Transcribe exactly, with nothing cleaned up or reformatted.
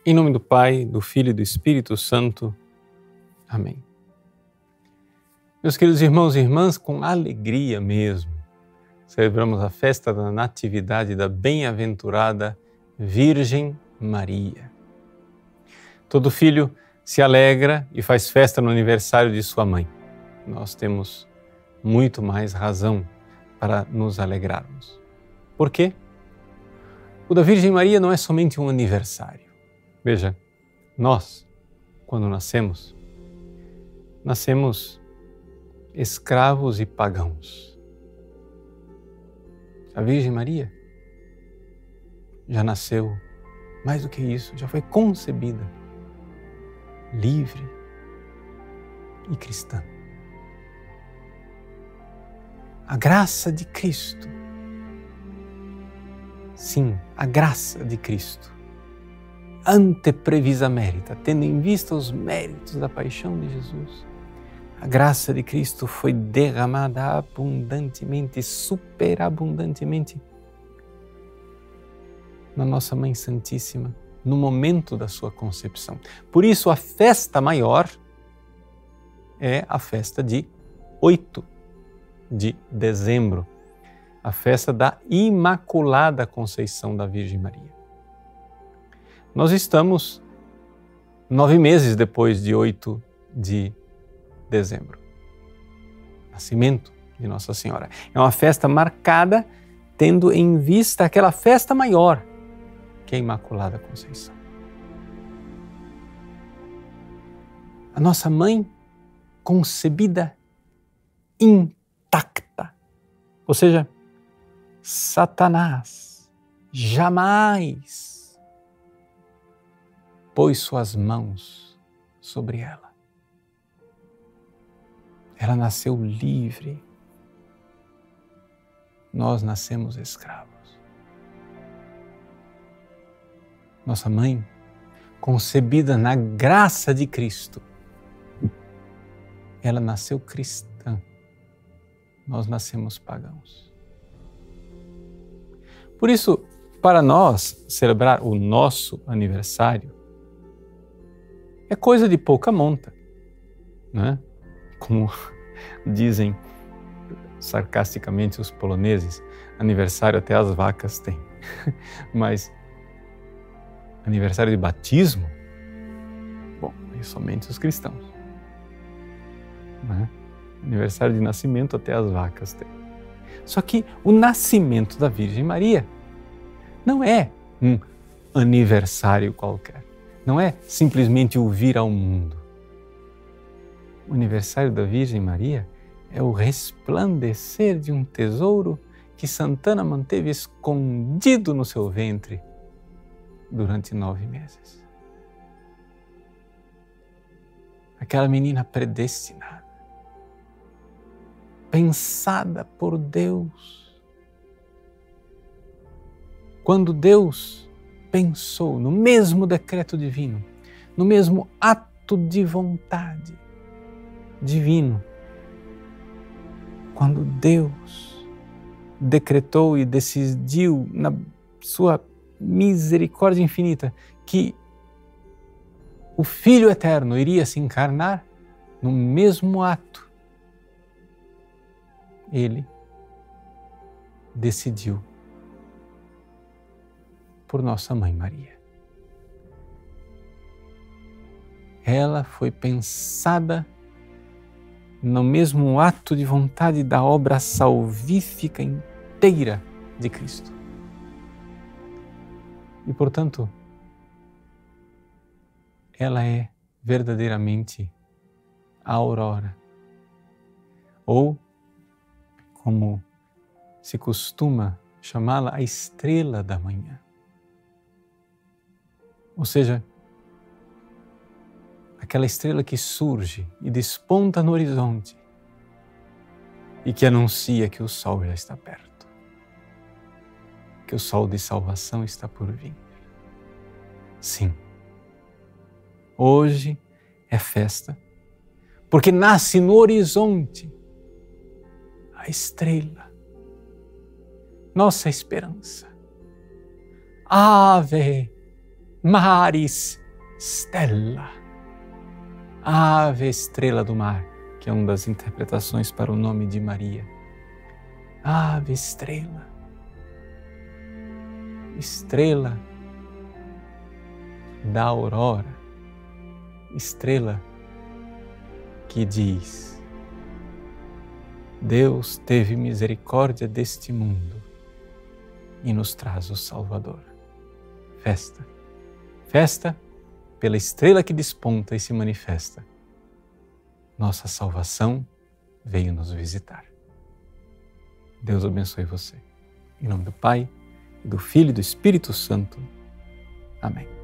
Em nome do Pai, do Filho e do Espírito Santo. Amém. Meus queridos irmãos e irmãs, com alegria mesmo, celebramos a festa da Natividade da Bem-aventurada Virgem Maria. Todo filho se alegra e faz festa no aniversário de sua mãe. Nós temos muito mais razão para nos alegrarmos. Por quê? O da Virgem Maria não é somente um aniversário. Veja, nós, quando nascemos, nascemos escravos e pagãos. A Virgem Maria já nasceu, mais do que isso, já foi concebida, livre e cristã. A graça de Cristo, sim, a graça de Cristo, anteprecisa merita, tendo em vista os méritos da paixão de Jesus, a graça de Cristo foi derramada abundantemente, superabundantemente na nossa Mãe Santíssima, no momento da sua concepção. Por isso, a festa maior é a festa de oito de dezembro, a festa da Imaculada Conceição da Virgem Maria. Nós estamos nove meses depois de oito de dezembro, nascimento de Nossa Senhora. É uma festa marcada tendo em vista aquela festa maior, que é a Imaculada Conceição. A nossa mãe concebida intacta, ou seja, Satanás jamais pôs suas mãos sobre ela. Ela nasceu livre. Nós nascemos escravos. Nossa mãe, concebida na graça de Cristo, ela nasceu cristã. Nós nascemos pagãos. Por isso, para nós celebrar o nosso aniversário, é coisa de pouca monta, né? Como dizem sarcasticamente os poloneses, aniversário até as vacas têm. Mas aniversário de batismo, bom, é somente os cristãos. Né? Aniversário de nascimento até as vacas têm. Só que o nascimento da Virgem Maria não é um aniversário qualquer. Não é simplesmente o vir ao mundo. O aniversário da Virgem Maria é o resplandecer de um tesouro que Santana manteve escondido no seu ventre durante nove meses. Aquela menina predestinada, pensada por Deus. Quando Deus pensou no mesmo decreto divino, no mesmo ato de vontade divino, quando Deus decretou e decidiu na sua misericórdia infinita que o Filho Eterno iria se encarnar no mesmo ato, Ele decidiu por nossa Mãe Maria. Ela foi pensada no mesmo ato de vontade da obra salvífica inteira de Cristo. E, portanto, ela é verdadeiramente a aurora, ou, como se costuma chamá-la, a estrela da manhã. Ou seja, aquela estrela que surge e desponta no horizonte e que anuncia que o sol já está perto, que o sol de salvação está por vir. Sim, hoje é festa, porque nasce no horizonte a estrela, nossa esperança. Ave, Maris Stella, Ave Estrela do Mar, que é uma das interpretações para o nome de Maria. Ave Estrela, estrela da aurora, estrela que diz: Deus teve misericórdia deste mundo e nos traz o Salvador. Festa, festa pela estrela que desponta e se manifesta. Nossa salvação veio nos visitar. Deus abençoe você. Em nome do Pai, do Filho e do Espírito Santo. Amém.